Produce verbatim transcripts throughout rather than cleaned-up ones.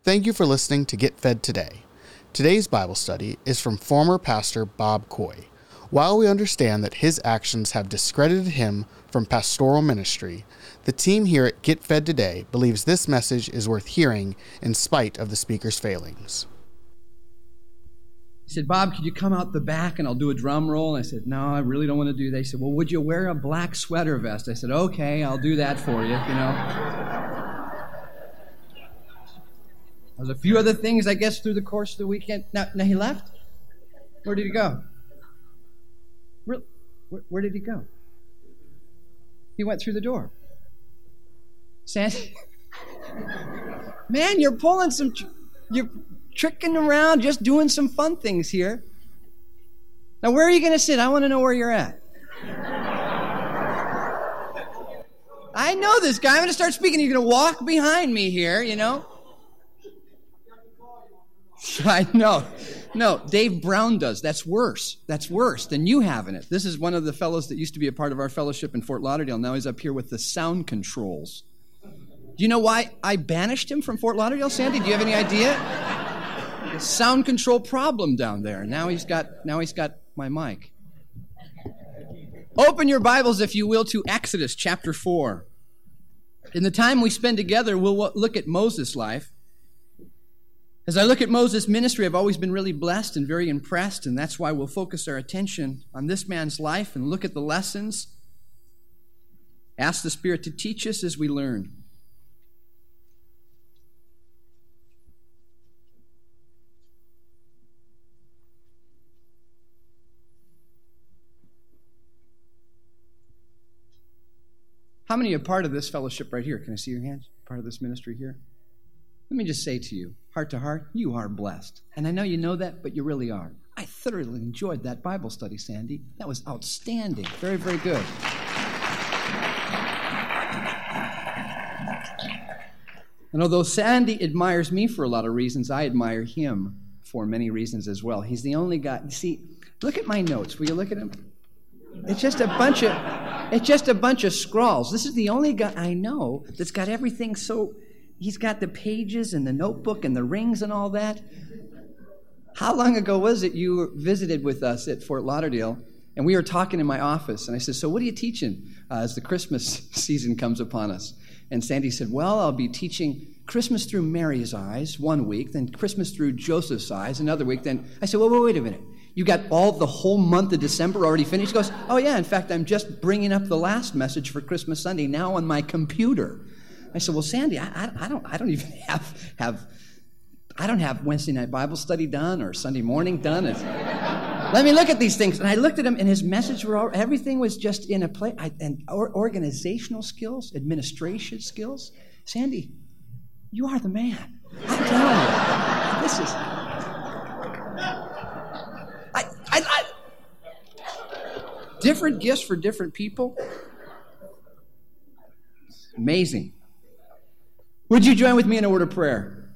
Thank you for listening to Get Fed Today. Today's Bible study is from former pastor Bob Coy. While we understand that his actions have discredited him from pastoral ministry, the team here at Get Fed Today believes this message is worth hearing in spite of the speaker's failings. He said, Bob, could you come out the back and I'll do a drum roll? And I said, no, I really don't want to do that. He said, well, would you wear a black sweater vest? I said, okay, I'll do that for you, you know. There's a few other things, I guess, through the course of the weekend. Now, now he left? Where did he go? Where, where, where did he go? He went through the door. Sandy, man, you're pulling some, tr- you're tricking around, just doing some fun things here. Now, where are you going to sit? I want to know where you're at. I know this guy. I'm going to start speaking. You're going to walk behind me here, you know. I know. No, Dave Brown does. That's worse. That's worse than you having it. This is one of the fellows that used to be a part of our fellowship in Fort Lauderdale. Now he's up here with the sound controls. Do you know why I banished him from Fort Lauderdale, Sandy? Do you have any idea? The sound control problem down there. Now he's got now he's got my mic. Open your Bibles, if you will, to Exodus chapter four. In the time we spend together, we'll look at Moses' life. As I look at Moses' ministry, I've always been really blessed and very impressed, and that's why we'll focus our attention on this man's life and look at the lessons. Ask the Spirit to teach us as we learn. How many are part of this fellowship right here? Can I see your hands? Part of this ministry here? Let me just say to you, heart to heart, you are blessed. And I know you know that, but you really are. I thoroughly enjoyed that Bible study, Sandy. That was outstanding. Very, very good. And although Sandy admires me for a lot of reasons, I admire him for many reasons as well. He's the only guy. See, look at my notes. Will you look at them? It's just a bunch of, it's just a bunch of scrawls. This is the only guy I know that's got everything so... He's got the pages and the notebook and the rings and all that. How long ago was it you visited with us at Fort Lauderdale? And we were talking in my office. And I said, so what are you teaching uh, as the Christmas season comes upon us? And Sandy said, well, I'll be teaching Christmas through Mary's eyes one week, then Christmas through Joseph's eyes another week. Then I said, well, wait, wait a minute. You got all the whole month of December already finished? He goes, oh, yeah, in fact, I'm just bringing up the last message for Christmas Sunday now on my computer. I said, well, Sandy, I, I, I don't I don't even have, have, I don't have Wednesday night Bible study done or Sunday morning done. It's, let me look at these things. And I looked at him, and his message, were all, everything was just in a place. I, and or, organizational skills, administration skills. Sandy, you are the man. I'm telling you. This is... I, I, I, different gifts for different people. Amazing. Would you join with me in a word of prayer?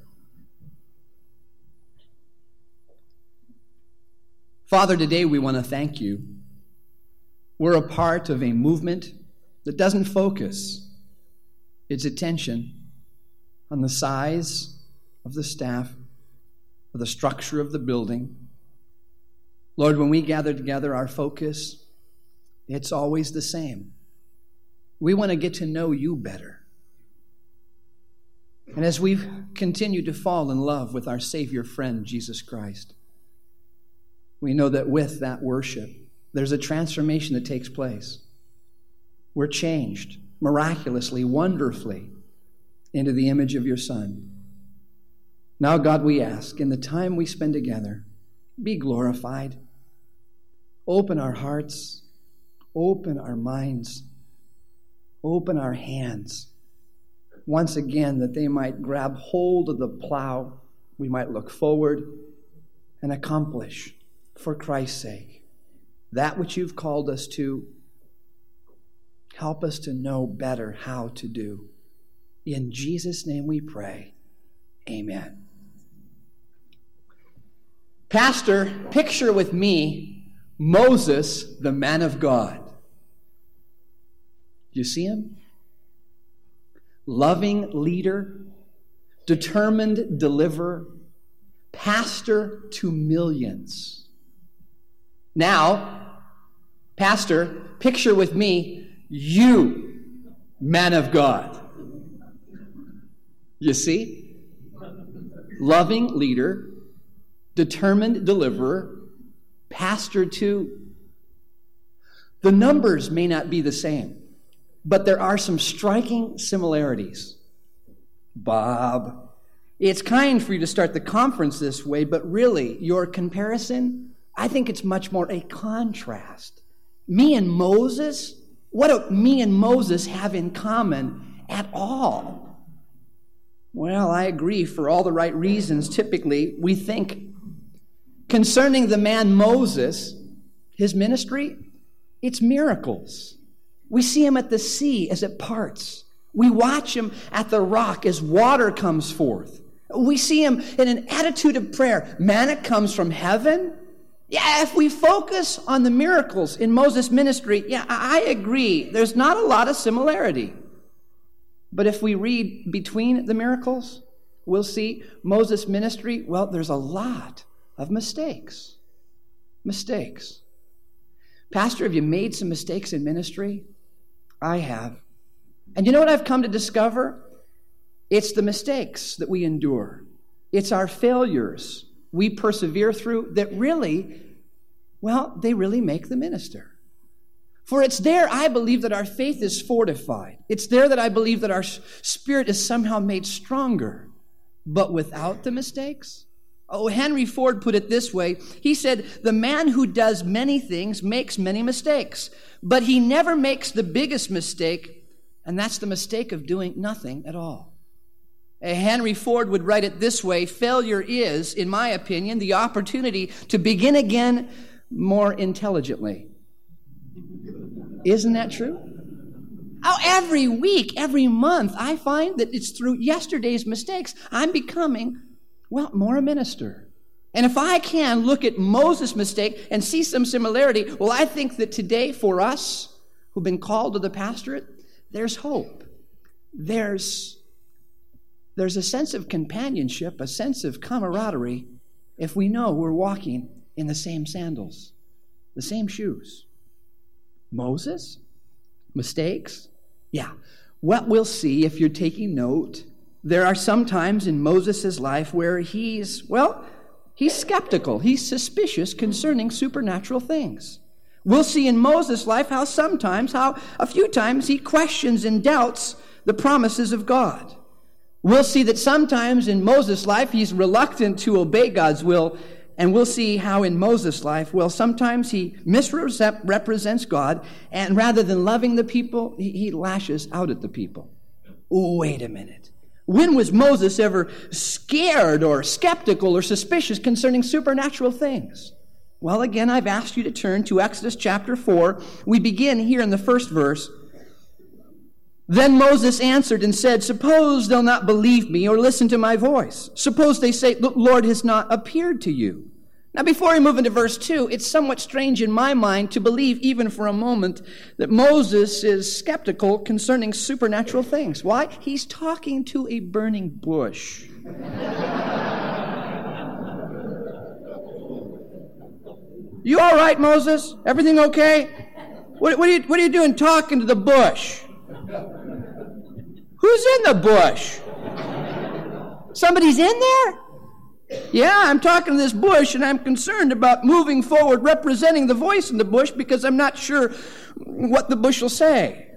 Father, today we want to thank you. We're a part of a movement that doesn't focus its attention on the size of the staff or the structure of the building. Lord, when we gather together, our focus, it's always the same. We want to get to know you better. And as we've continued to fall in love with our Savior friend, Jesus Christ, we know that with that worship, there's a transformation that takes place. We're changed miraculously, wonderfully, into the image of your Son. Now, God, we ask, in the time we spend together, be glorified. Open our hearts, open our minds, open our hands, once again, that they might grab hold of the plow. We might look forward and accomplish, for Christ's sake, that which you've called us to. Help us to know better how to do. In Jesus' name we pray. Amen. Pastor, picture with me Moses, the man of God. Do you see him? Loving leader, determined deliverer, pastor to millions. Now, pastor, picture with me, you, man of God. You see? Loving leader, determined deliverer, pastor to. The numbers may not be the same, but there are some striking similarities. Bob, it's kind for you to start the conference this way, but really, your comparison, I think it's much more a contrast. Me and Moses, what do me and Moses have in common at all? Well, I agree for all the right reasons. Typically, we think concerning the man Moses, his ministry, it's miracles. We see him at the sea as it parts. We watch him at the rock as water comes forth. We see him in an attitude of prayer. Manna comes from heaven. Yeah, if we focus on the miracles in Moses' ministry, yeah, I agree. There's not a lot of similarity. But if we read between the miracles, we'll see Moses' ministry, well, there's a lot of mistakes. Mistakes. Pastor, have you made some mistakes in ministry? I have. And you know what I've come to discover? It's the mistakes that we endure. It's our failures we persevere through that really, well, they really make the minister. For it's there, I believe, that our faith is fortified. It's there that I believe that our spirit is somehow made stronger. But without the mistakes? Oh, Henry Ford put it this way. He said, the man who does many things makes many mistakes, but he never makes the biggest mistake, and that's the mistake of doing nothing at all. Henry Ford would write it this way: failure is, in my opinion, the opportunity to begin again more intelligently. Isn't that true? Oh, every week, every month, I find that it's through yesterday's mistakes I'm becoming, well, more a minister. And if I can look at Moses' mistake and see some similarity, well, I think that today for us who've been called to the pastorate, there's hope. There's, there's a sense of companionship, a sense of camaraderie, if we know we're walking in the same sandals, the same shoes. Moses? Mistakes? Yeah. What we'll see, if you're taking note, there are some times in Moses' life where he's, well, he's skeptical. He's suspicious concerning supernatural things. We'll see in Moses' life how sometimes, how a few times he questions and doubts the promises of God. We'll see that sometimes in Moses' life he's reluctant to obey God's will. And we'll see how in Moses' life, well, sometimes he misrepresents God, and rather than loving the people, he lashes out at the people. Oh, wait a minute. When was Moses ever scared or skeptical or suspicious concerning supernatural things? Well, again, I've asked you to turn to Exodus chapter four. We begin here in the first verse. Then Moses answered and said, suppose they'll not believe me or listen to my voice. Suppose they say, the Lord has not appeared to you. Now, before we move into verse two, it's somewhat strange in my mind to believe even for a moment that Moses is skeptical concerning supernatural things. Why? He's talking to a burning bush. You all right, Moses? Everything okay? What, what, are you, what are you doing talking to the bush? Who's in the bush? Somebody's in there? Yeah, I'm talking to this bush, and I'm concerned about moving forward, representing the voice in the bush, because I'm not sure what the bush will say.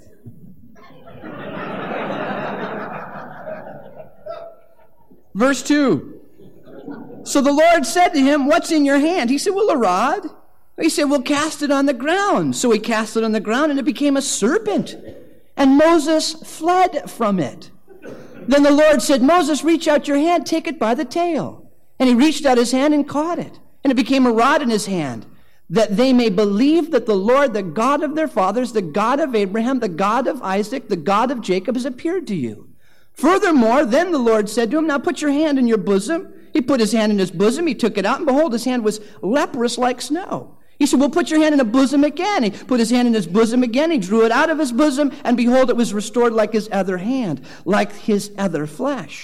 Verse two. So the Lord said to him, what's in your hand? He said, well, a rod. He said, well, cast it on the ground. So he cast it on the ground, and it became a serpent. And Moses fled from it. Then the Lord said, Moses, reach out your hand, take it by the tail. And he reached out his hand and caught it. And it became a rod in his hand, that they may believe that the Lord, the God of their fathers, the God of Abraham, the God of Isaac, the God of Jacob, has appeared to you. Furthermore, then the Lord said to him, now put your hand in your bosom. He put his hand in his bosom. He took it out, and behold, his hand was leprous like snow. He said, well, put your hand in the bosom again. He put his hand in his bosom again. He drew it out of his bosom, and behold, it was restored like his other hand, like his other flesh.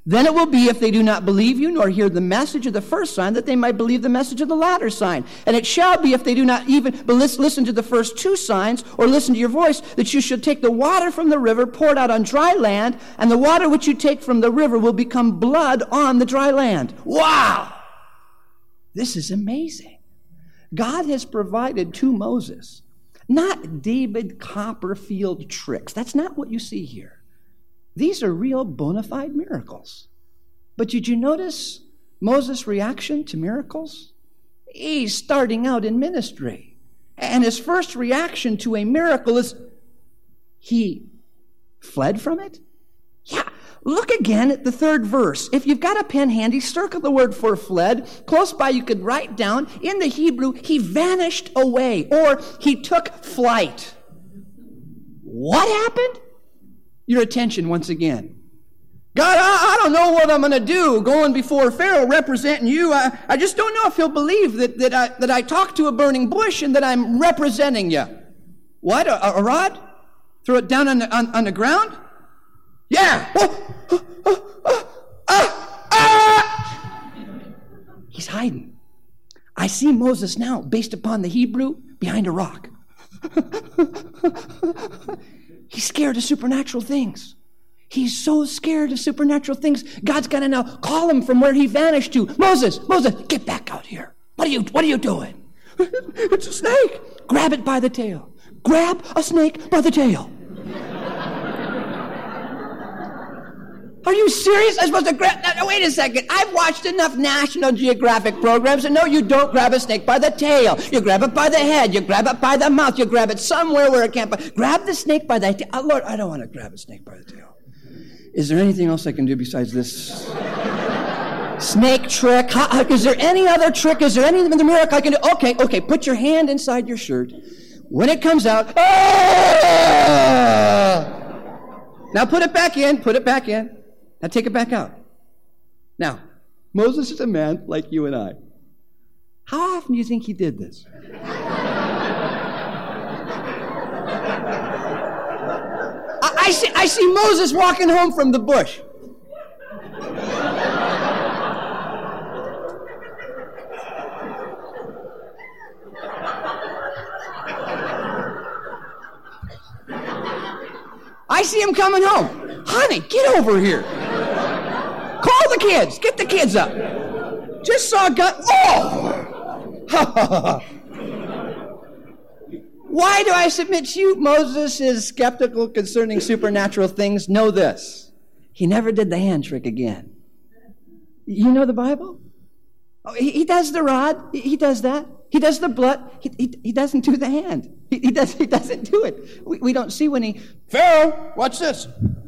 Then it will be, if they do not believe you, nor hear the message of the first sign, that they might believe the message of the latter sign. And it shall be, if they do not even listen to the first two signs, or listen to your voice, that you should take the water from the river, pour it out on dry land, and the water which you take from the river will become blood on the dry land. Wow! This is amazing. God has provided to Moses, not David Copperfield tricks. That's not what you see here. These are real bona fide miracles. But did you notice Moses' reaction to miracles? He's starting out in ministry. And his first reaction to a miracle is he fled from it? Yeah. Look again at the third verse. If you've got a pen handy, circle the word for fled. Close by, you could write down, in the Hebrew, he vanished away, or he took flight. What happened? Your attention once again. God, I, I don't know what I'm going to do going before Pharaoh representing you. I, I just don't know if he'll believe that, that, I, that I talked to a burning bush and that I'm representing you. What, a, a rod? Throw it down on the, on, on the ground? Yeah. Oh, oh, oh, oh, ah, ah. He's hiding. I see Moses now, based upon the Hebrew, behind a rock. He's scared of supernatural things. He's so scared of supernatural things, God's got to now call him from where he vanished to. Moses, Moses, get back out here. What are you, what are you doing? It's a snake. Grab it by the tail. Grab a snake by the tail. Are you serious? I'm supposed to grab... Now, wait a second. I've watched enough National Geographic programs to know you don't grab a snake by the tail. You grab it by the head. You grab it by the mouth. You grab it somewhere where it can't... Grab the snake by the tail. Oh, Lord, I don't want to grab a snake by the tail. Is there anything else I can do besides this snake trick? How, is there any other trick? Is there any other miracle I can do? Okay, okay. Put your hand inside your shirt. When it comes out... Ah! Now put it back in. Put it back in. Now take it back out. Now, Moses is a man like you and I. How often do you think he did this? I, I, see, I see Moses walking home from the bush. I see him coming home. Honey, get over here. Call the kids. Get the kids up. Just saw God. Oh! Why do I submit to you? Moses is skeptical concerning supernatural things. Know this. He never did the hand trick again. You know the Bible? Oh, he, he does the rod. He, he does that. He does the blood. He, he, he doesn't do the hand. He, he, does, he doesn't do it. We, we don't see when he... Pharaoh, watch this.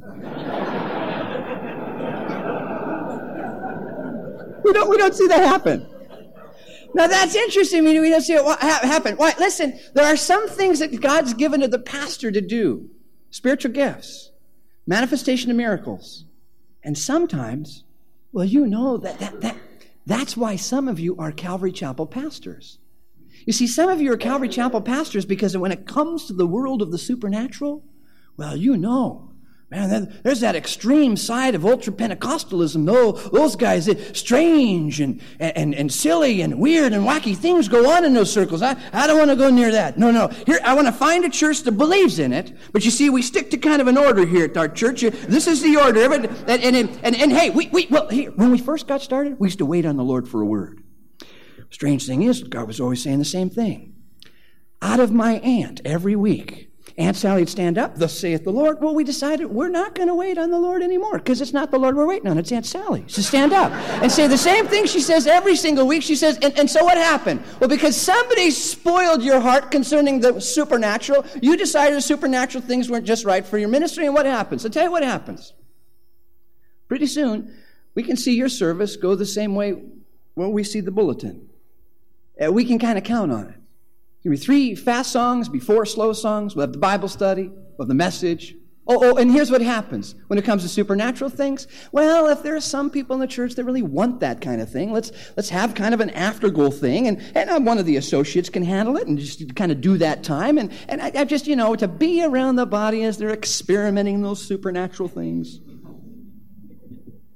We don't, we don't see that happen. Now that's interesting. We, we don't see it ha- happen. Why? Listen, there are some things that God's given to the pastor to do. Spiritual gifts. Manifestation of miracles. And sometimes, well, you know, that, that, that that's why some of you are Calvary Chapel pastors. You see, some of you are Calvary Chapel pastors because when it comes to the world of the supernatural, well, you know, man, there's that extreme side of ultra-Pentecostalism. Oh, those guys, strange and, and, and silly and weird and wacky things go on in those circles. I, I don't want to go near that. No, no. Here, I want to find a church that believes in it. But you see, we stick to kind of an order here at our church. This is the order. And, and, and, and, and hey, we, we, well, here, when we first got started, we used to wait on the Lord for a word. Strange thing is, God was always saying the same thing. Out of my aunt every week, Aunt Sally would stand up, thus saith the Lord. Well, we decided we're not going to wait on the Lord anymore because it's not the Lord we're waiting on. It's Aunt Sally. So stand up and say the same thing she says every single week. She says, and, and so what happened? Well, because somebody spoiled your heart concerning the supernatural, you decided the supernatural things weren't just right for your ministry, and what happens? I'll tell you what happens. Pretty soon, we can see your service go the same way when we see the bulletin. Uh, we can kind of count on it. There'll be three fast songs, be four slow songs. We'll have the Bible study, we'll have the message. Oh, oh, and here's what happens when it comes to supernatural things. Well, if there are some people in the church that really want that kind of thing, let's let's have kind of an after-goal thing, and, and one of the associates can handle it and just kind of do that time. And, and I, I just, you know, to be around the body as they're experimenting those supernatural things.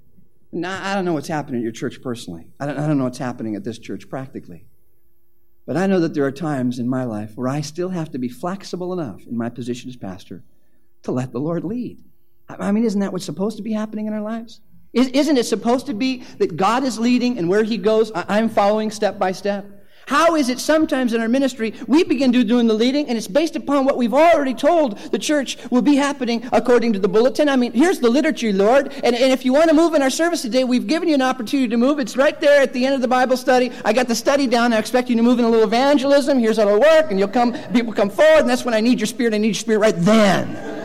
Now, I don't know what's happening at your church personally. I don't, I don't know what's happening at this church practically. But I know that there are times in my life where I still have to be flexible enough in my position as pastor to let the Lord lead. I mean, isn't that what's supposed to be happening in our lives? Isn't it supposed to be that God is leading and where He goes, I'm following step by step? How is it sometimes in our ministry we begin to doing the leading and it's based upon what we've already told the church will be happening according to the bulletin? I mean, here's the liturgy, Lord, and, and if you want to move in our service today, we've given you an opportunity to move. It's right there at the end of the Bible study. I got the study down. I expect you to move in a little evangelism. Here's how it'll work, and you'll come. People come forward, and that's when I need your spirit. I need your spirit right then.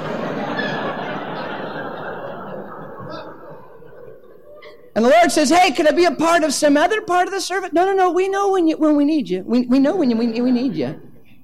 And the Lord says, hey, can I be a part of some other part of the service? No, no, no. We know when you, when we need you. We, we know when you, we, we need you.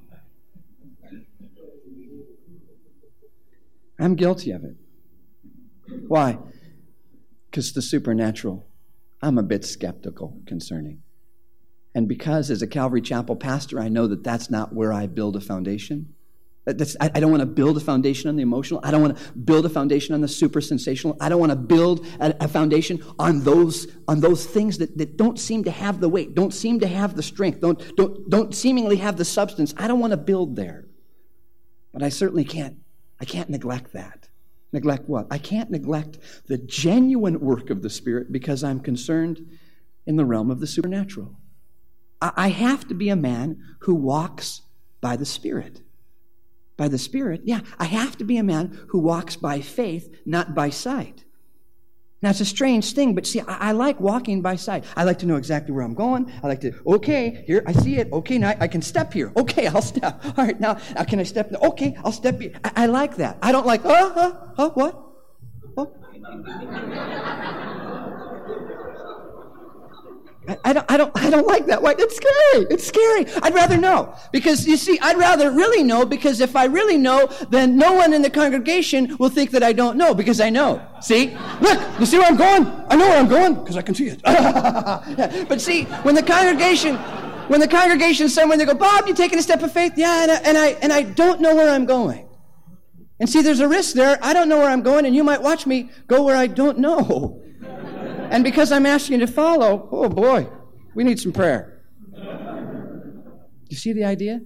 I'm guilty of it. Why? Because the supernatural, I'm a bit skeptical concerning. And because as a Calvary Chapel pastor, I know that that's not where I build a foundation. That's, I, I don't want to build a foundation on the emotional. I don't want to build a foundation on the super sensational. I don't want to build a, a foundation on those on those things that, that don't seem to have the weight, don't seem to have the strength, don't, don't, don't seemingly have the substance. I don't want to build there. But I certainly can't, I can't neglect that. Neglect what? I can't neglect the genuine work of the Spirit because I'm concerned in the realm of the supernatural. I, I have to be a man who walks by the Spirit. By the Spirit, yeah, I have to be a man who walks by faith, not by sight. Now, it's a strange thing, but see, I, I like walking by sight. I like to know exactly where I'm going. I like to, okay, here, I see it. Okay, now I can step here. Okay, I'll step. All right, now, now can I step? Okay, I'll step here. I, I like that. I don't like, oh, oh, oh, what? Oh. I, I don't, I don't, I don't like that. Why? It's scary. It's scary. I'd rather know. Because, you see, I'd rather really know, because if I really know, then no one in the congregation will think that I don't know, because I know. See? Look, you see where I'm going? I know where I'm going, because I can see it. Yeah. But see, when the congregation, when the congregation is somewhere, they go, Bob, you taking a step of faith? Yeah, and I, and I, and I don't know where I'm going. And see, there's a risk there. I don't know where I'm going, and you might watch me go where I don't know. And because I'm asking you to follow, oh boy, we need some prayer. You see the idea?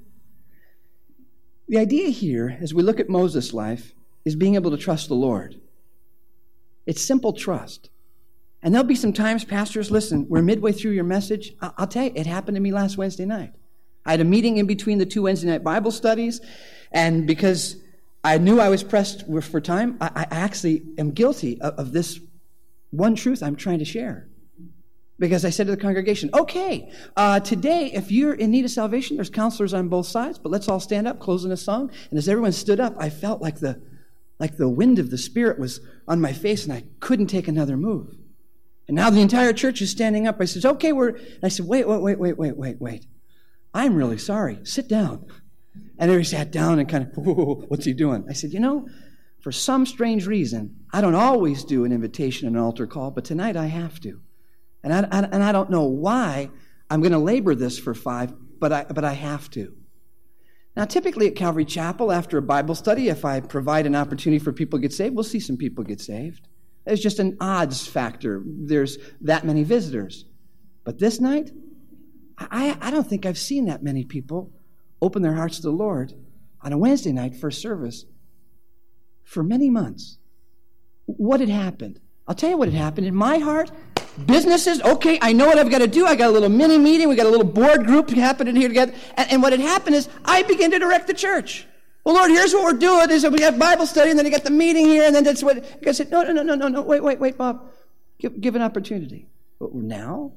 The idea here, as we look at Moses' life, is being able to trust the Lord. It's simple trust. And there'll be some times, pastors, listen, we're midway through your message. I'll tell you, it happened to me last Wednesday night. I had a meeting in between the two Wednesday night Bible studies, and because I knew I was pressed for time, I actually am guilty of this one truth I'm trying to share. Because I said to the congregation, okay, uh, today, if you're in need of salvation, there's counselors on both sides, but let's all stand up, closing a song. And as everyone stood up, I felt like the like the wind of the Spirit was on my face, and I couldn't take another move. And now the entire church is standing up. I said, okay, we're... And I said, wait, wait, wait, wait, wait, wait, wait. I'm really sorry. Sit down. And everybody sat down and kind of, whoa, what's he doing? I said, you know, for some strange reason, I don't always do an invitation and an altar call, but tonight I have to. And I, I, and I don't know why I'm going to labor this for five, but I, but I have to. Now, typically at Calvary Chapel, after a Bible study, if I provide an opportunity for people to get saved, we'll see some people get saved. There's just an odds factor. There's that many visitors. But this night, I, I don't think I've seen that many people open their hearts to the Lord on a Wednesday night first service for many months. What had happened? I'll tell you what had happened. In my heart, businesses, okay, I know what I've got to do. I got a little mini meeting. We got a little board group happening here together. And, and what had happened is I began to direct the church. Well, Lord, here's what we're doing. Is we got Bible study, and then you got the meeting here, and then that's what... I said, no, no, no, no, no, no, wait, wait, wait, Bob. Give, give an opportunity. But now?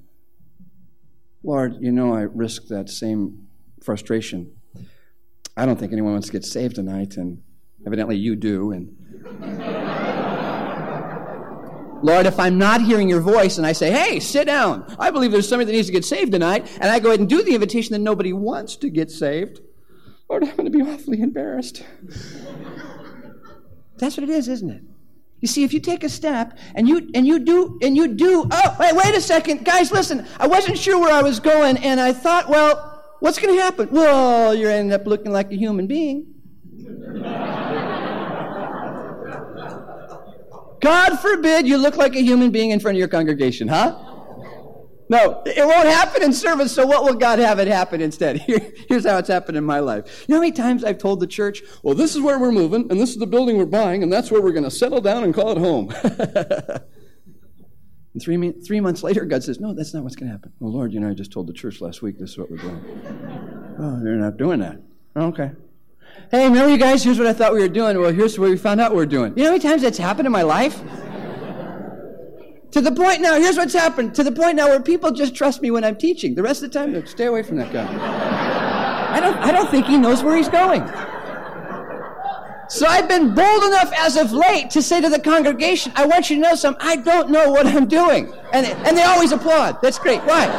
Lord, you know I risk that same frustration. I don't think anyone wants to get saved tonight, and evidently you do, and... Lord, if I'm not hearing your voice and I say, hey, sit down. I believe there's somebody that needs to get saved tonight, and I go ahead and do the invitation that nobody wants to get saved, Lord, I'm going to be awfully embarrassed. That's what it is, isn't it? You see, if you take a step and you and you do, and you do, oh, wait, wait a second. Guys, listen, I wasn't sure where I was going, and I thought, well, what's going to happen? Well, you're ending up looking like a human being. God forbid you look like a human being in front of your congregation, huh? No, it won't happen in service, so what will God have it happen instead? Here, here's how it's happened in my life. You know how many times I've told the church, well, this is where we're moving, and this is the building we're buying, and that's where we're going to settle down and call it home. And three, three months later, God says, no, that's not what's going to happen. Oh, Lord, you know, I just told the church last week this is what we're doing. Oh, they're not doing that. Okay. Hey, remember you guys, here's what I thought we were doing. Well, here's what we found out we were doing. You know how many times that's happened in my life? To the point now, here's what's happened. To the point now where people just trust me when I'm teaching. The rest of the time, they stay away from that guy. I don't, I don't think he knows where he's going. So I've been bold enough as of late to say to the congregation, I want you to know something. I don't know what I'm doing. And, and they always applaud. That's great. Why?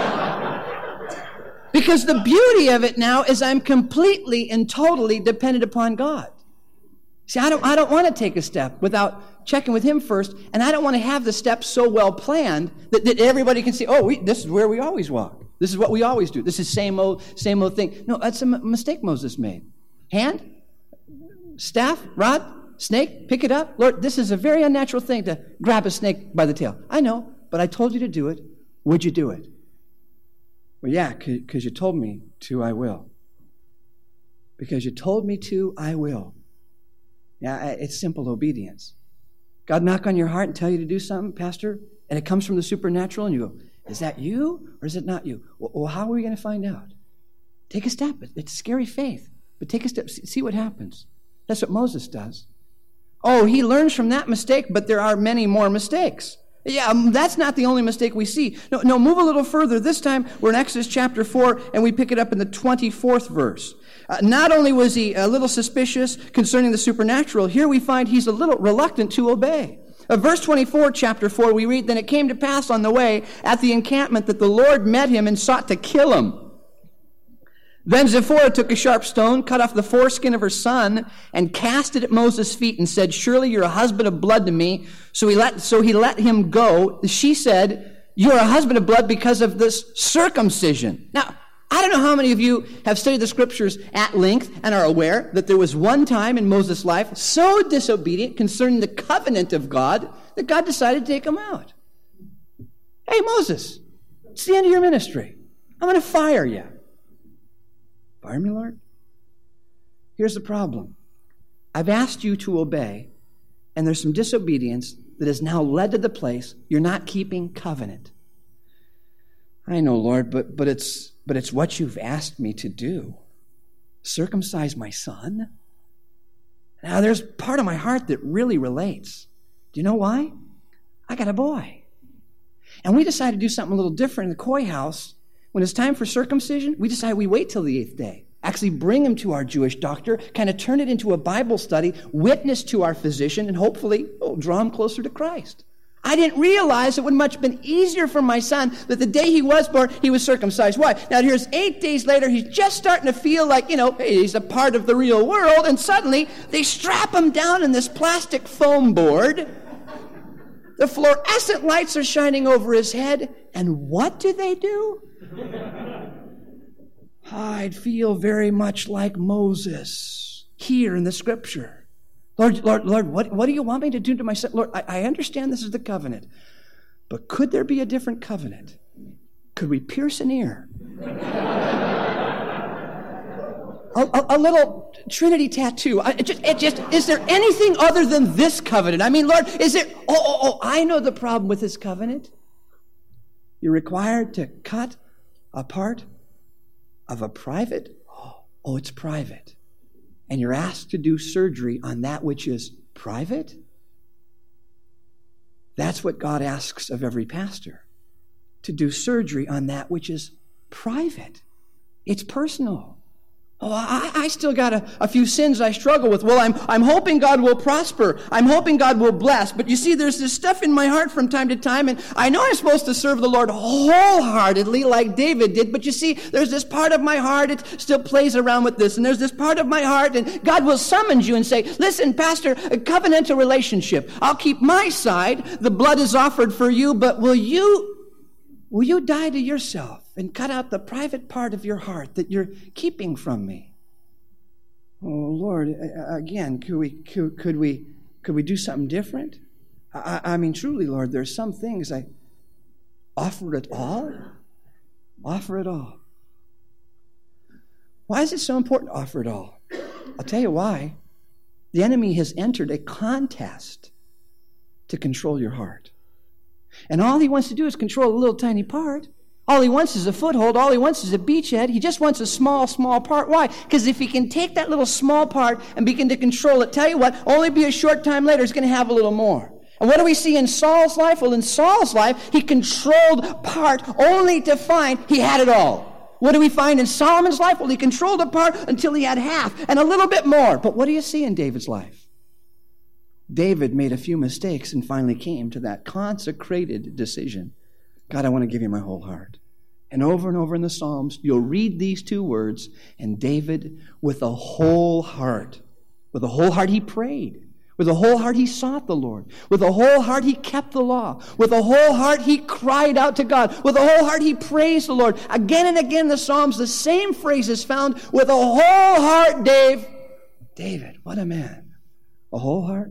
Because the beauty of it now is I'm completely and totally dependent upon God. See, I don't, I don't want to take a step without checking with Him first, and I don't want to have the steps so well planned that, that everybody can see, oh, we, this is where we always walk. This is what we always do. This is same old, same old thing. No, that's a m- mistake Moses made. Hand, staff, rod, snake, pick it up. Lord, this is a very unnatural thing to grab a snake by the tail. I know, but I told you to do it. Would you do it? Well, yeah, because you told me to, I will. Because you told me to, I will. Yeah, it's simple obedience. God knock on your heart and tell you to do something, Pastor, and it comes from the supernatural, and you go, is that you or is it not you? Well, how are we going to find out? Take a step. It's scary faith, but take a step. See what happens. That's what Moses does. Oh, he learns from that mistake, but there are many more mistakes. Yeah, um, that's not the only mistake we see. No, no, move a little further. This time, we're in Exodus chapter four, and we pick it up in the twenty-fourth verse. Uh, not only was he a little suspicious concerning the supernatural, here we find he's a little reluctant to obey. Uh, verse twenty-four, chapter four, we read, Then it came to pass on the way at the encampment that the Lord met him and sought to kill him. Then Zipporah took a sharp stone, cut off the foreskin of her son, and cast it at Moses' feet and said, Surely you're a husband of blood to me. So he let, so he let him go. She said, You're a husband of blood because of this circumcision. Now, I don't know how many of you have studied the scriptures at length and are aware that there was one time in Moses' life so disobedient concerning the covenant of God that God decided to take him out. Hey, Moses, it's the end of your ministry. I'm going to fire you. Fire me, Lord? Here's the problem. I've asked you to obey, and there's some disobedience that has now led to the place you're not keeping covenant. I know, Lord, but but it's but it's what you've asked me to do. Circumcise my son? Now, there's part of my heart that really relates. Do you know why? I got a boy. And we decided to do something a little different in the Coy house. When it's time for circumcision, we decide we wait till the eighth day. Actually bring him to our Jewish doctor, kind of turn it into a Bible study, witness to our physician, and hopefully oh, draw him closer to Christ. I didn't realize it would much have been easier for my son that the day he was born, he was circumcised. Why? Now here's eight days later, he's just starting to feel like, you know, hey, he's a part of the real world, and suddenly they strap him down in this plastic foam board. The fluorescent lights are shining over his head, and what do they do? I'd feel very much like Moses here in the scripture. Lord, Lord, Lord, what, what do you want me to do to my son? Lord, I, I understand this is the covenant, but could there be a different covenant? Could we pierce an ear? a, a, a little Trinity tattoo. I, it just, it just, is there anything other than this covenant? I mean, Lord, is there, oh, oh, oh, I know the problem with this covenant. You're required to cut a part of a private, oh, it's private. And you're asked to do surgery on that which is private? That's what God asks of every pastor, to do surgery on that which is private. It's personal. Oh, I, I still got a, a few sins I struggle with. Well, I'm, I'm hoping God will prosper. I'm hoping God will bless. But you see, there's this stuff in my heart from time to time, and I know I'm supposed to serve the Lord wholeheartedly like David did, but you see, there's this part of my heart that still plays around with this, and there's this part of my heart, and God will summons you and say, listen, Pastor, a covenantal relationship. I'll keep my side. The blood is offered for you, but will you... Will you die to yourself and cut out the private part of your heart that you're keeping from me? Oh, Lord, again, could we could, could we could we do something different? I, I mean, truly, Lord, there's some things I offer it all. Offer it all. Why is it so important to offer it all? I'll tell you why. The enemy has entered a contest to control your heart. And all he wants to do is control a little tiny part. All he wants is a foothold. All he wants is a beachhead. He just wants a small, small part. Why? Because if he can take that little small part and begin to control it, tell you what, only be a short time later, he's going to have a little more. And what do we see in Saul's life? Well, in Saul's life, he controlled part only to find he had it all. What do we find in Solomon's life? Well, he controlled a part until he had half and a little bit more. But what do you see in David's life? David made a few mistakes and finally came to that consecrated decision. God, I want to give you my whole heart. And over and over in the Psalms, you'll read these two words, and David, with a whole heart, with a whole heart he prayed. With a whole heart he sought the Lord. With a whole heart he kept the law. With a whole heart he cried out to God. With a whole heart he praised the Lord. Again and again in the Psalms, the same phrase is found. With a whole heart, Dave. David, what a man. A whole heart?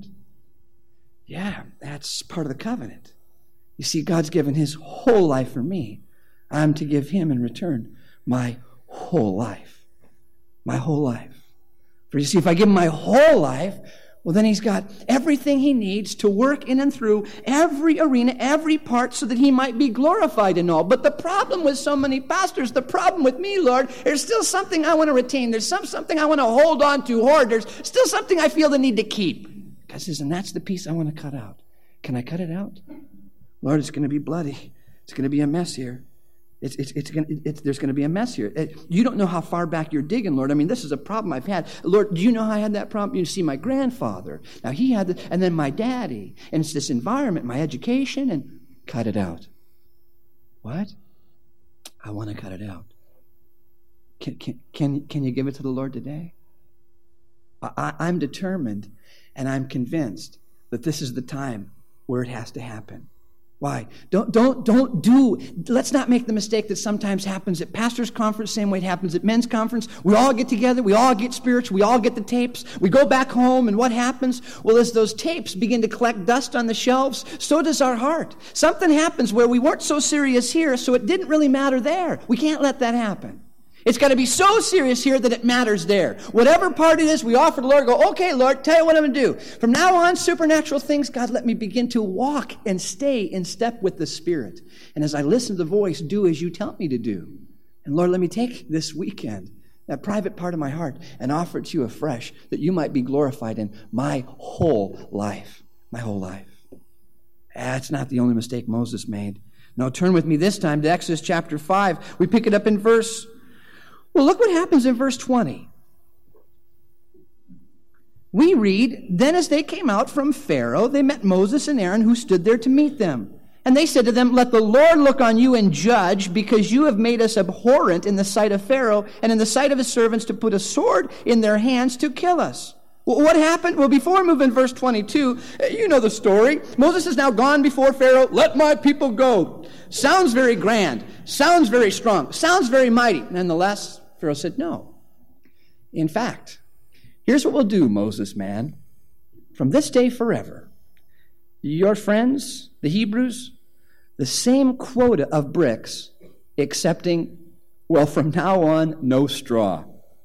Yeah, that's part of the covenant. You see, God's given his whole life for me. I'm to give him in return my whole life. My whole life. For you see, if I give him my whole life, well, then he's got everything he needs to work in and through every arena, every part, so that he might be glorified in all. But the problem with so many pastors, the problem with me, Lord, there's still something I want to retain. There's some, something I want to hold on to, hoard. There's still something I feel the need to keep. God says, and that's the piece I want to cut out. Can I cut it out? Lord, it's going to be bloody. It's going to be a mess here. It's, it's, it's gonna, it's, there's going to be a mess here. It, you don't know how far back you're digging, Lord. I mean, this is a problem I've had. Lord, do you know how I had that problem? You see, my grandfather. Now, he had the, and then my daddy. And it's this environment, my education, and cut it out. What? I want to cut it out. Can, can, can, can you give it to the Lord today? I, I'm determined, and I'm convinced that this is the time where it has to happen. Why? Don't, don't, don't do, let's not make the mistake that sometimes happens at pastors' conference, same way it happens at men's conference. We all get together, we all get spiritual, we all get the tapes, we go back home, and what happens? Well, as those tapes begin to collect dust on the shelves, so does our heart. Something happens where we weren't so serious here, so it didn't really matter there. We can't let that happen. It's got to be so serious here that it matters there. Whatever part it is, we offer the Lord, go, okay, Lord, tell you what I'm going to do. From now on, supernatural things, God, let me begin to walk and stay in step with the Spirit. And as I listen to the voice, do as you tell me to do. And Lord, let me take this weekend, that private part of my heart, and offer it to you afresh, that you might be glorified in my whole life. My whole life. That's not the only mistake Moses made. Now turn with me this time to Exodus chapter five. We pick it up in verse Well, look what happens in verse twenty. We read, then as they came out from Pharaoh, they met Moses and Aaron, who stood there to meet them. And they said to them, let the Lord look on you and judge, because you have made us abhorrent in the sight of Pharaoh and in the sight of his servants, to put a sword in their hands to kill us. Well, what happened? Well, before we move in verse twenty-two, you know the story. Moses has now gone before Pharaoh. Let my people go. Sounds very grand. Sounds very strong. Sounds very mighty. Nonetheless, Pharaoh said no. In fact, here's what we'll do, Moses, man. From this day forever, your friends, the Hebrews, the same quota of bricks, excepting, well, from now on, no straw.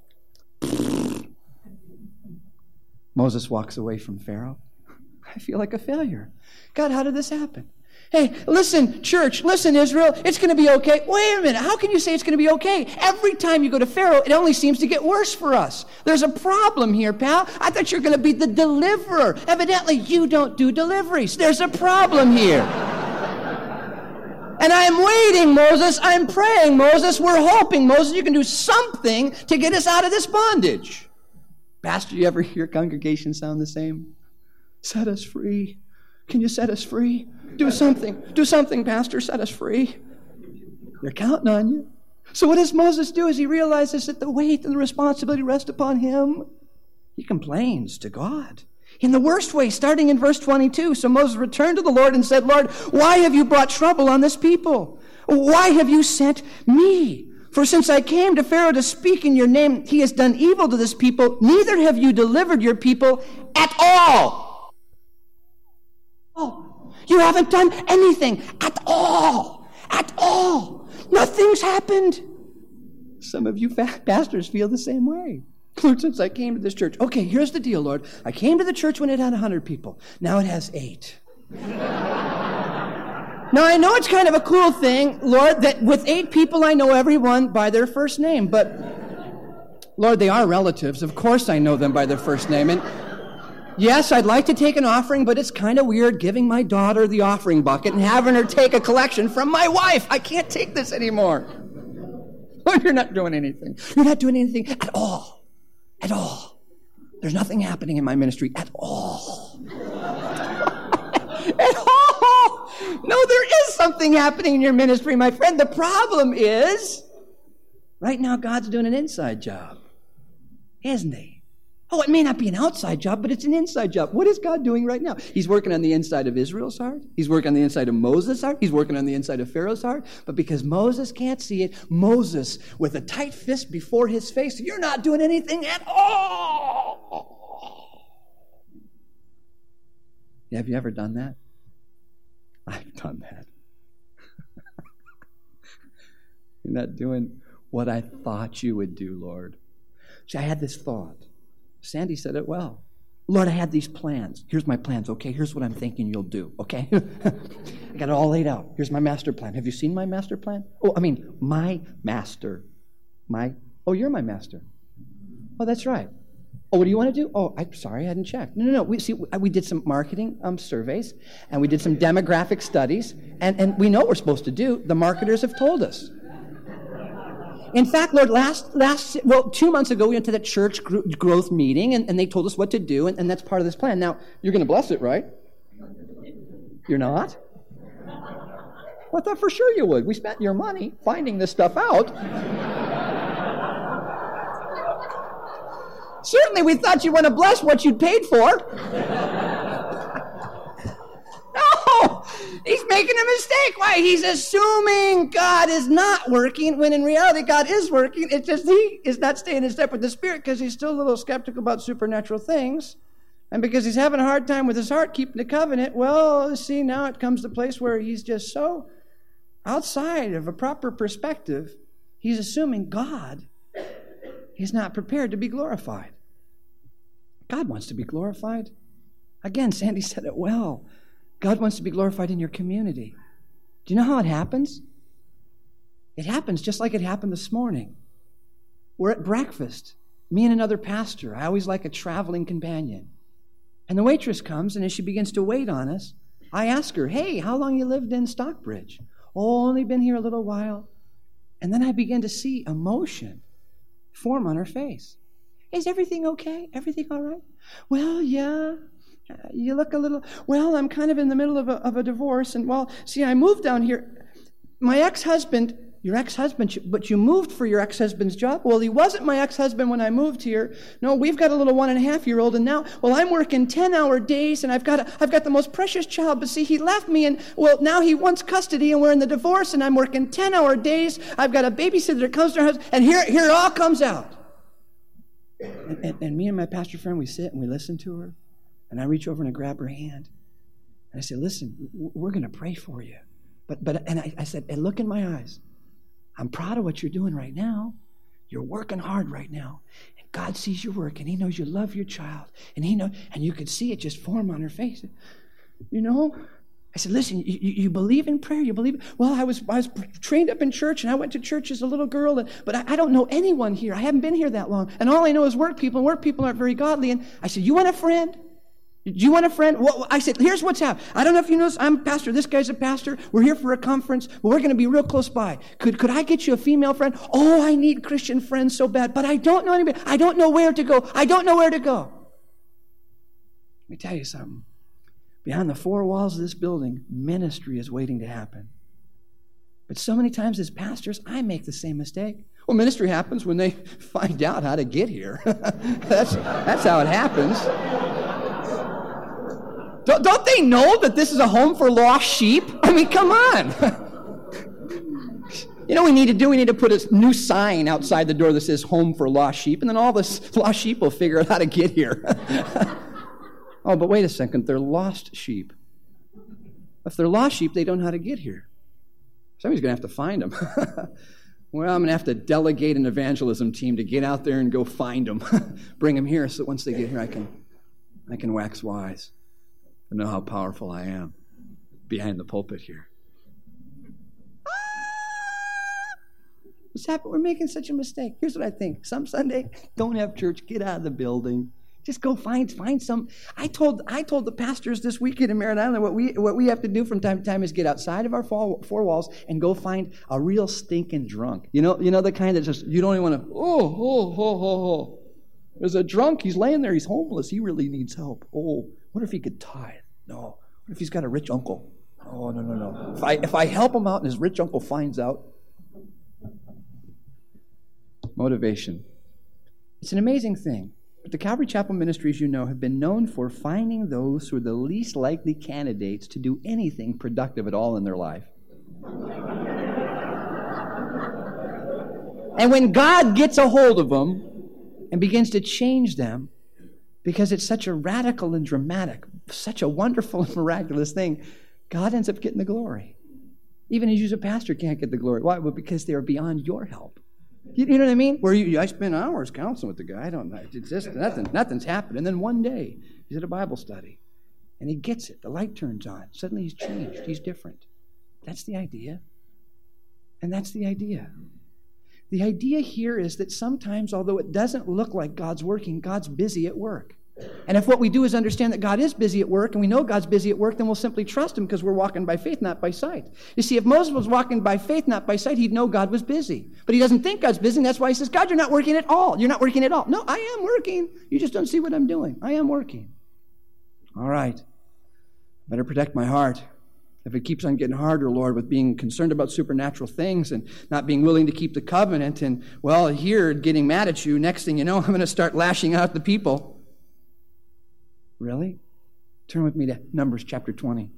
Moses walks away from Pharaoh. I feel like a failure. God, how did this happen? Hey, listen, church, listen, Israel, it's going to be okay. Wait a minute, how can you say it's going to be okay? Every time you go to Pharaoh, it only seems to get worse for us. There's a problem here, pal. I thought you were going to be the deliverer. Evidently, you don't do deliveries. There's a problem here. And I'm waiting, Moses. I'm praying, Moses. We're hoping, Moses, you can do something to get us out of this bondage. Pastor, you ever hear congregation sound the same? Set us free. Can you set us free? Do something. Do something, Pastor. Set us free. They're counting on you. So what does Moses do as he realizes that the weight and the responsibility rest upon him? He complains to God. In the worst way, starting in verse twenty-two. So Moses returned to the Lord and said, Lord, why have you brought trouble on this people? Why have you sent me? For since I came to Pharaoh to speak in your name, he has done evil to this people. Neither have you delivered your people at all. Oh, You haven't done anything at all. At all. Nothing's happened. Some of you pastors feel the same way. Lord, since I came to this church, okay, here's the deal, Lord. I came to the church when it had one hundred people. Now it has eight. Now, I know it's kind of a cool thing, Lord, that with eight people I know everyone by their first name, but, Lord, they are relatives. Of course I know them by their first name. And yes, I'd like to take an offering, but it's kind of weird giving my daughter the offering bucket and having her take a collection from my wife. I can't take this anymore. Lord, you're not doing anything. You're not doing anything at all. At all. There's nothing happening in my ministry at all. At all. No, there is something happening in your ministry, my friend. The problem is, right now God's doing an inside job, isn't he? Oh, it may not be an outside job, but it's an inside job. What is God doing right now? He's working on the inside of Israel's heart. He's working on the inside of Moses' heart. He's working on the inside of Pharaoh's heart. But because Moses can't see it, Moses, with a tight fist before his face, you're not doing anything at all. Have you ever done that? I've done that. You're not doing what I thought you would do, Lord. See, I had this thought. Sandy said it well. Lord, I had these plans. Here's my plans, okay? Here's what I'm thinking you'll do, okay? I got it all laid out. Here's my master plan. Have you seen my master plan? Oh, I mean, my master. My, oh, you're my master. Oh, that's right. Oh, what do you want to do? Oh, I'm sorry, I hadn't checked. No, no, no. We see, we did some marketing um, surveys, and we did some demographic studies, and, and we know what we're supposed to do. The marketers have told us. In fact, Lord, last, last well, two months ago, we went to that church gr- growth meeting, and, and they told us what to do, and, and that's part of this plan. Now, you're going to bless it, right? You're not? Well, I thought for sure you would. We spent your money finding this stuff out. Certainly, we thought you want to bless what you'd paid for. No! He's making a mistake. Why? He's assuming God is not working, when in reality, God is working. It's just he is not staying in step with the Spirit because he's still a little skeptical about supernatural things. And because he's having a hard time with his heart keeping the covenant, well, see, now it comes to a place where he's just so outside of a proper perspective, he's assuming God is not prepared to be glorified. God wants to be glorified. Again, Sandy said it well. God wants to be glorified in your community. Do you know how it happens? It happens just like it happened this morning. We're at breakfast, me and another pastor. I always like a traveling companion. And the waitress comes, and as she begins to wait on us, I ask her, hey, how long you lived in Stockbridge? Oh, only been here a little while. And then I begin to see emotion form on her face. Is everything okay? Everything all right? Well, yeah. Uh, you look a little, well, I'm kind of in the middle of a, of a divorce. And, well, see, I moved down here. My ex-husband, your ex-husband, but you moved for your ex-husband's job? Well, he wasn't my ex-husband when I moved here. No, we've got a little one-and-a-half-year-old, and now, well, I'm working ten-hour days, and I've got a, I've got the most precious child, but see, he left me, and, well, now he wants custody, and we're in the divorce, and I'm working ten-hour days. I've got a babysitter that comes to her house, and here, here it all comes out. And, and, and me and my pastor friend, we sit and we listen to her, and I reach over and I grab her hand, and I say, listen, we're going to pray for you. But, but, and I, I said, and look in my eyes. I'm proud of what you're doing right now. You're working hard right now. And God sees your work, and he knows you love your child. And he know, and you could see it just form on her face. You know? I said, listen, you, you believe in prayer? You believe? Well, I was I was trained up in church, and I went to church as a little girl, and, but I, I don't know anyone here. I haven't been here that long. And all I know is work people, and work people aren't very godly. And I said, you want a friend? Do you want a friend? Well, I said, here's what's happening. I don't know if you know this. I'm a pastor. This guy's a pastor. We're here for a conference, but we're going to be real close by. Could, could I get you a female friend? Oh, I need Christian friends so bad, but I don't know anybody. I don't know where to go. I don't know where to go. Let me tell you something. Behind the four walls of this building, ministry is waiting to happen. But so many times as pastors, I make the same mistake. Well, ministry happens when they find out how to get here. that's, that's how it happens. Don't, don't they know that this is a home for lost sheep? I mean, come on. You know what we need to do? We need to put a new sign outside the door that says home for lost sheep, and then all the lost sheep will figure out how to get here. Oh, but wait a second. They're lost sheep. If they're lost sheep, they don't know how to get here. Somebody's going to have to find them. Well, I'm going to have to delegate an evangelism team to get out there and go find them. Bring them here so that once they get here, I can, I can wax wise and know how powerful I am behind the pulpit here. What's happened? We're making such a mistake. Here's what I think. Some Sunday, don't have church. Get out of the building. Just go find find some. I told I told the pastors this weekend in Merritt Island what we what we have to do from time to time is get outside of our four, four walls and go find a real stinking drunk. You know, you know the kind that just you don't even want to. Oh, oh, oh, oh, oh. There's a drunk. He's laying there. He's homeless. He really needs help. Oh, what if he could tithe? No. What if he's got a rich uncle? Oh, no, no, no. If I if I help him out and his rich uncle finds out. Motivation. It's an amazing thing. But the Calvary Chapel ministries, you know, have been known for finding those who are the least likely candidates to do anything productive at all in their life. And when God gets a hold of them and begins to change them, because it's such a radical and dramatic, such a wonderful and miraculous thing, God ends up getting the glory. Even as you as a pastor can't get the glory. Why? Well, because they're beyond your help. You, you know what I mean? Where you, I spent hours counseling with the guy. I don't know. It's just nothing. Nothing's happened. And then one day, he's at a Bible study, and he gets it. The light turns on. Suddenly, he's changed. He's different. That's the idea. And that's the idea. The idea here is that sometimes, although it doesn't look like God's working, God's busy at work. And if what we do is understand that God is busy at work, and we know God's busy at work, then we'll simply trust Him because we're walking by faith, not by sight. You see, if Moses was walking by faith, not by sight, he'd know God was busy. But he doesn't think God's busy, and that's why he says, God, you're not working at all. You're not working at all. No, I am working. You just don't see what I'm doing. I am working. All right. Better protect my heart. If it keeps on getting harder, Lord, with being concerned about supernatural things and not being willing to keep the covenant and, well, here, getting mad at you, next thing you know, I'm going to start lashing out at the people. Really? Turn with me to Numbers chapter twenty.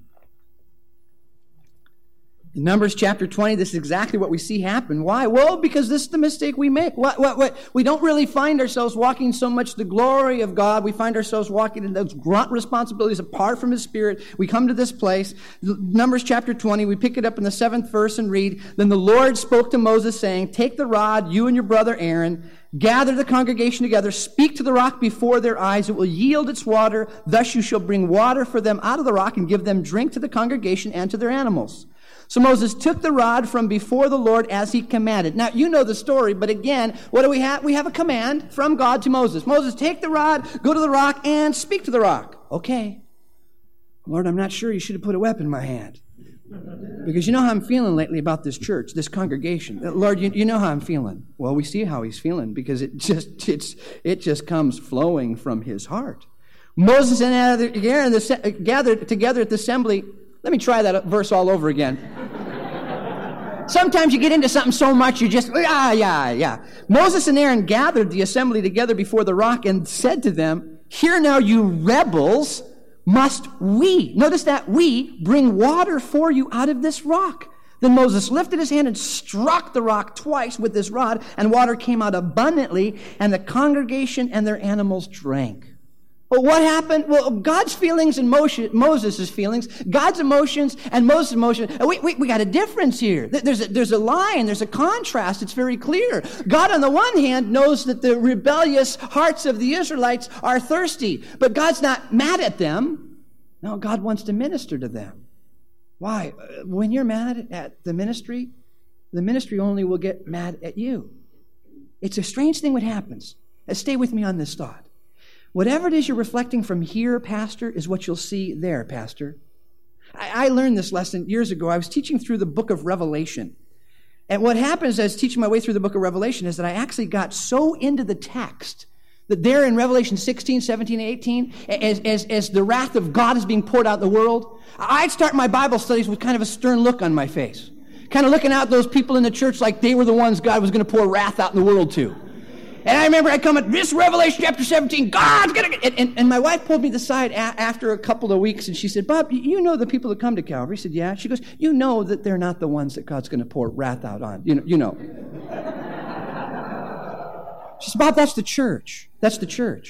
In Numbers chapter twenty, this is exactly what we see happen. Why? Well, because this is the mistake we make. What, what, what? We don't really find ourselves walking so much the glory of God. We find ourselves walking in those grunt responsibilities apart from His Spirit. We come to this place, Numbers chapter twenty, we pick it up in the seventh verse and read, Then the Lord spoke to Moses, saying, Take the rod, you and your brother Aaron, gather the congregation together, speak to the rock before their eyes. It will yield its water. Thus you shall bring water for them out of the rock and give them drink to the congregation and to their animals. So Moses took the rod from before the Lord as he commanded. Now, you know the story, but again, what do we have? We have a command from God to Moses. Moses, take the rod, go to the rock, and speak to the rock. Okay. Lord, I'm not sure you should have put a whip in my hand. Because you know how I'm feeling lately about this church, this congregation. Lord, you, you know how I'm feeling. Well, we see how he's feeling because it just it's it just comes flowing from his heart. Moses and Aaron gathered together at the assembly. Let me try that verse all over again. Sometimes you get into something so much you just, yeah, yeah, yeah. Moses and Aaron gathered the assembly together before the rock and said to them, Hear now, you rebels, must we, notice that we, bring water for you out of this rock. Then Moses lifted his hand and struck the rock twice with his rod, and water came out abundantly, and the congregation and their animals drank. Well, what happened? Well, God's feelings and motion, Moses' feelings, God's emotions and Moses' emotions. We, we, we got a difference here. There's a, there's a line, there's a contrast. It's very clear. God, on the one hand, knows that the rebellious hearts of the Israelites are thirsty, but God's not mad at them. No, God wants to minister to them. Why? When you're mad at the ministry, the ministry only will get mad at you. It's a strange thing what happens. Stay with me on this thought. Whatever it is you're reflecting from here, Pastor, is what you'll see there, Pastor. I, I learned this lesson years ago. I was teaching through the book of Revelation. And what happens as I was teaching my way through the book of Revelation is that I actually got so into the text that there in Revelation sixteen, seventeen, eighteen, as, as, as the wrath of God is being poured out in the world, I'd start my Bible studies with kind of a stern look on my face. Kind of looking out those people in the church like they were the ones God was going to pour wrath out in the world to. And I remember I come at this Revelation chapter seventeen, God's going to get... And, and my wife pulled me to the side a- after a couple of weeks, and she said, Bob, you know the people that come to Calvary? I said, yeah. She goes, you know that they're not the ones that God's going to pour wrath out on. You know. You know. She said, Bob, that's the church. That's the church.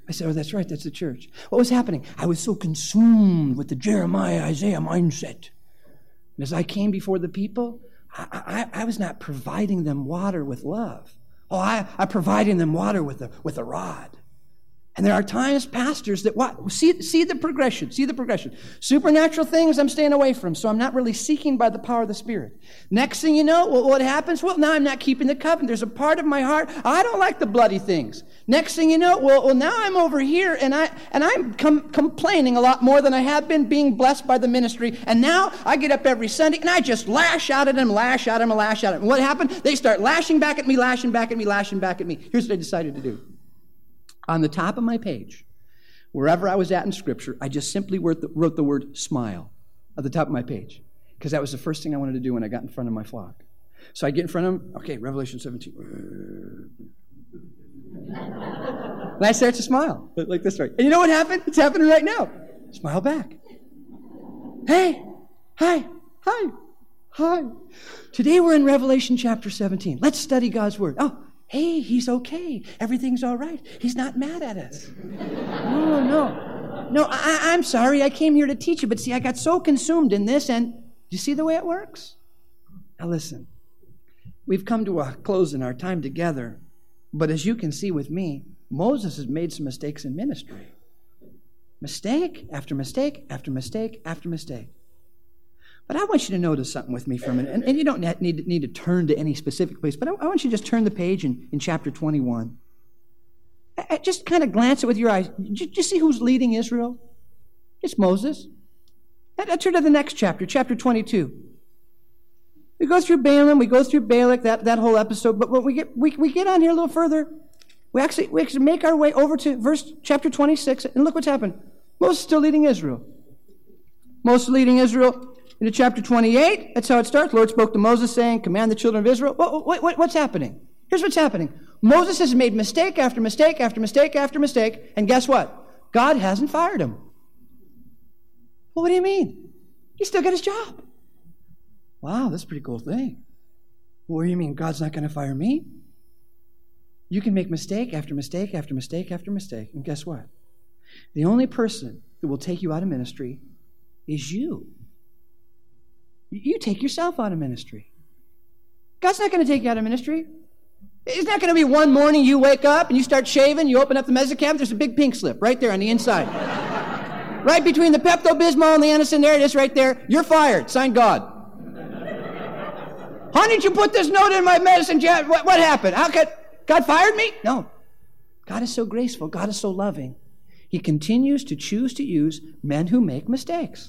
I said, oh, that's right, that's the church. What was happening? I was so consumed with the Jeremiah, Isaiah mindset. And as I came before the people, I, I, I was not providing them water with love. Oh, I, I'm providing them water with a, with a rod. And there are times, pastors, that what? See, see the progression. See the progression. Supernatural things I'm staying away from, so I'm not really seeking by the power of the Spirit. Next thing you know, well, what happens? Well, now I'm not keeping the covenant. There's a part of my heart, I don't like the bloody things. Next thing you know, well, well now I'm over here, and, I, and I'm com- complaining a lot more than I have been, being blessed by the ministry. And now I get up every Sunday, and I just lash out at them, lash out at them, lash out at them. And what happened? They start lashing back at me, lashing back at me, lashing back at me. Here's what I decided to do. On the top of my page, wherever I was at in Scripture, I just simply wrote the, wrote the word smile at the top of my page, because that was the first thing I wanted to do when I got in front of my flock. So I get in front of them, okay, Revelation seventeen. And I start to smile, like this, right? And you know what happened? It's happening right now. Smile back. Hey, hi, hi, hi. Today we're in Revelation chapter seventeen. Let's study God's Word. Oh, hey, he's okay. Everything's all right. He's not mad at us. No, no. No, I, I'm sorry. I came here to teach you. But see, I got so consumed in this, and do you see the way it works? Now listen. We've come to a close in our time together. But as you can see with me, Moses has made some mistakes in ministry. Mistake after mistake after mistake after mistake. But I want you to notice something with me for a minute. And, and you don't need, need to turn to any specific place, but I, I want you to just turn the page in, in chapter twenty-one. I, I just kind of glance it with your eyes. Do you see who's leading Israel? It's Moses. I, I turn to the next chapter, chapter twenty-two. We go through Balaam, we go through Balak, that, that whole episode, but when we get we, we get on here a little further, we actually we actually make our way over to verse chapter twenty-six, and look what's happened. Moses is still leading Israel. Moses leading Israel. Into chapter twenty-eight, that's how it starts. The Lord spoke to Moses, saying, command the children of Israel. What, what, what's happening? Here's what's happening. Moses has made mistake after mistake after mistake after mistake, and guess what? God hasn't fired him. Well, what do you mean? He's still got his job. Wow, that's a pretty cool thing. What do you mean, God's not going to fire me? You can make mistake after mistake after mistake after mistake, and guess what? The only person that will take you out of ministry is you. You take yourself out of ministry. God's not going to take you out of ministry. It's not going to be one morning you wake up and you start shaving, you open up the medicine cabinet, there's a big pink slip right there on the inside. Right between the Pepto-Bismol and the Anacin, there it is right there. You're fired. Sign God. How did you put this note in my medicine cabinet? What, what happened? How could God fired me? No. God is so graceful. God is so loving. He continues to choose to use men who make mistakes.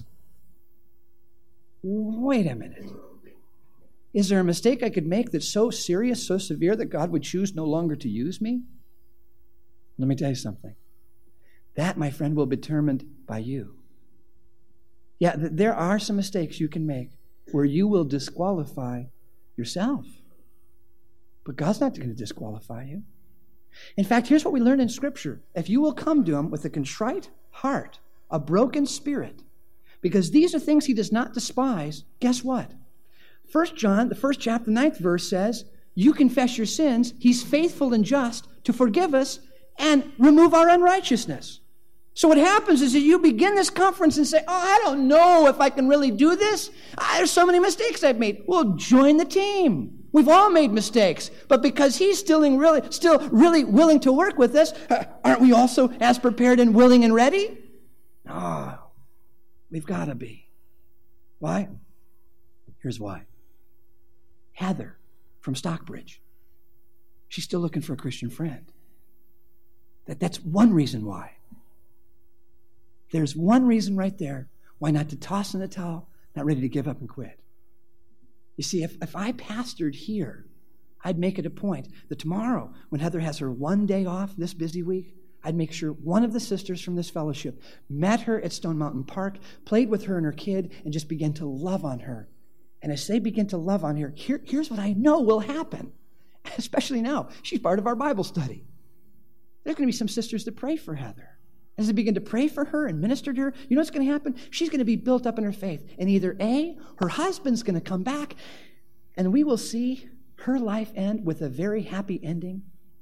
Wait a minute. Is there a mistake I could make that's so serious, so severe that God would choose no longer to use me? Let me tell you something. That, my friend, will be determined by you. Yeah, th- there are some mistakes you can make where you will disqualify yourself. But God's not going to disqualify you. In fact, here's what we learn in Scripture. If you will come to Him with a contrite heart, a broken spirit, because these are things He does not despise, guess what? First John, the first chapter, the ninth verse says, you confess your sins, He's faithful and just to forgive us and remove our unrighteousness. So what happens is that you begin this conference and say, oh, I don't know if I can really do this. Ah, there's so many mistakes I've made. Well, join the team. We've all made mistakes. But because He's still really, still really willing to work with us, aren't we also as prepared and willing and ready? No. We've got to be. Why? Here's why. Heather from Stockbridge. She's still looking for a Christian friend. That, that's one reason why. There's one reason right there why not to toss in the towel, not ready to give up and quit. You see, if, if I pastored here, I'd make it a point that tomorrow, when Heather has her one day off this busy week, I'd make sure one of the sisters from this fellowship met her at Stone Mountain Park, played with her and her kid, and just began to love on her. And as they begin to love on her, here, here's what I know will happen, especially now. She's part of our Bible study. There's going to be some sisters that pray for Heather. As they begin to pray for her and minister to her, you know what's going to happen? She's going to be built up in her faith. And either A, her husband's going to come back, and we will see her life end with a very happy ending,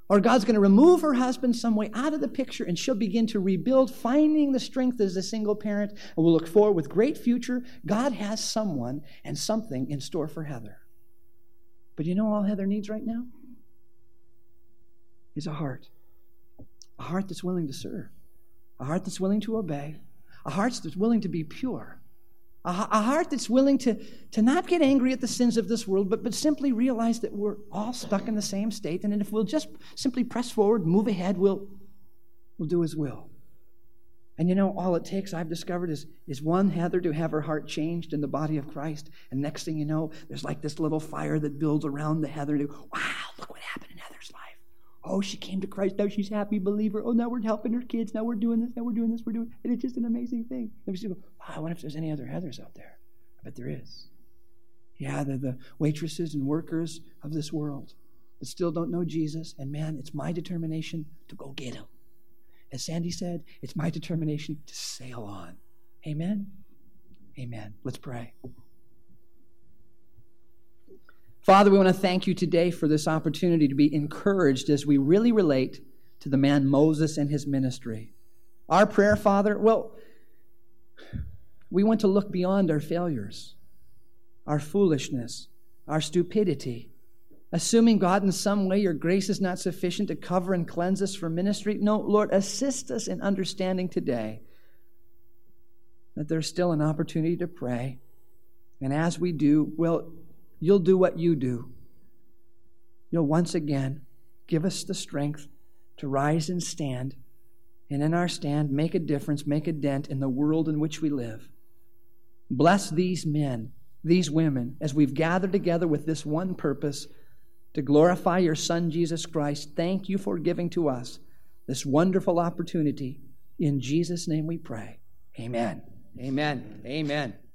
Or God's going to remove her husband some way out of the picture, and she'll begin to rebuild, finding the strength as a single parent, and will look forward with great future. God has someone and something in store for Heather. But you know all Heather needs right now? Is a heart. A heart that's willing to serve. A heart that's willing to obey. A heart that's willing to be pure. A, a heart that's willing to, to not get angry at the sins of this world, but, but simply realize that we're all stuck in the same state, and if we'll just simply press forward, move ahead, we'll, we'll do His will. And you know, all it takes, I've discovered, is, is one Heather to have her heart changed in the body of Christ, and next thing you know, there's like this little fire that builds around the Heather to, wow, look what happened in Heather's life. Oh, she came to Christ. Now she's a happy believer. Oh, now we're helping her kids. Now we're doing this. Now we're doing this. We're doing and it's just an amazing thing. And we go, wow, I wonder if there's any other Heathers out there. I bet there is. Yeah, they're the waitresses and workers of this world that still don't know Jesus. And man, it's my determination to go get him. As Sandy said, it's my determination to sail on. Amen? Amen. Let's pray. Father, we want to thank you today for this opportunity to be encouraged as we really relate to the man Moses and his ministry. Our prayer, Father, well, we want to look beyond our failures, our foolishness, our stupidity, assuming, God, in some way your grace is not sufficient to cover and cleanse us for ministry. No, Lord, assist us in understanding today that there's still an opportunity to pray. And as we do, well, you'll do what you do. You'll once again give us the strength to rise and stand, and in our stand, make a difference, make a dent in the world in which we live. Bless these men, these women, as we've gathered together with this one purpose, to glorify your Son, Jesus Christ. Thank you for giving to us this wonderful opportunity. In Jesus' name we pray. Amen. Amen. Amen.